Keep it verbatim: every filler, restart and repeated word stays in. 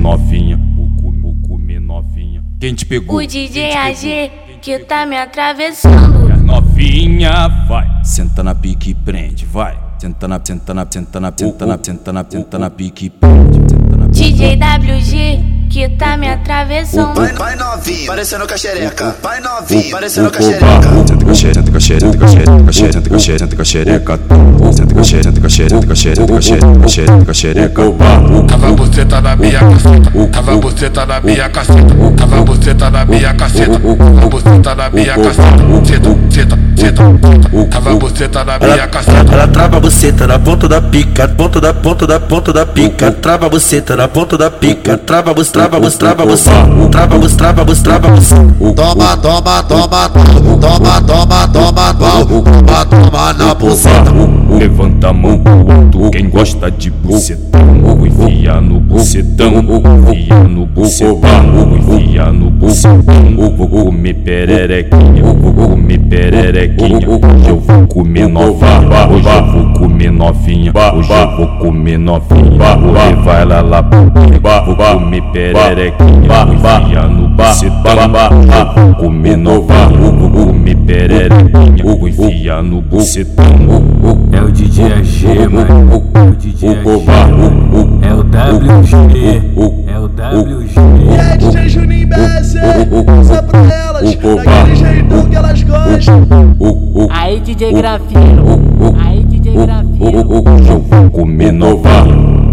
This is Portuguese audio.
novinha, vou comer, vou comer novinha. Quem te pegou? O D J A G que tá me atravessando. Novinha, vai. Senta na pique e prende, vai. Senta na, senta na, senta na, senta na, senta na, senta na pique e prende. D J W G que tá me atravessando. Vai, vai novinho, parecendo caxereca. Vai novinho, parecendo caxereca. Senta caxereca, senta caxereca, senta caxereca, senta caxereca, senta caxereca. Senta caxereca, senta caxereca, senta caxereca, senta caxereca. Tava buceta na minha caceta, tava buceta na minha caceta, tava buceta na minha caceta, tava buceta na minha caceta. Senta, senta, senta, tava buceta na minha caceta. Ela trava a buceta na ponta da pica, ponta da ponta da ponta da pica. Trava a buceta na ponta da pica, trava a buceta. Trava bus, trava bus, trava bus, trava bus, trava bus. Toma, toma, toma, toma, toma, toma, toma, toma, toma na buceta. Levanta a mão pro alto, quem gosta de bucetão. Enfia no bucetão, enfia no bucetão, enfia no bucetão. Vou comer pererequinha, vou comer pererequinha. Hoje eu vou comer novinha, hoje eu vou comer novinha, hoje eu vou comer novinha. Hoje vai lá lá pro vou comer pererequinha, enfia no bucetão. Vou comer novinha, vou comer pererequinha, enfia no bucetão. É o D J A G, mano. É o D J A G, mano. É o W G. É o W G. E aí, D J Juninho B S, passa pra elas, daquele jeitão que elas gostam. Aí, D J Grafino. Aí, D J Grafino. Hoje eu vou comer novinha.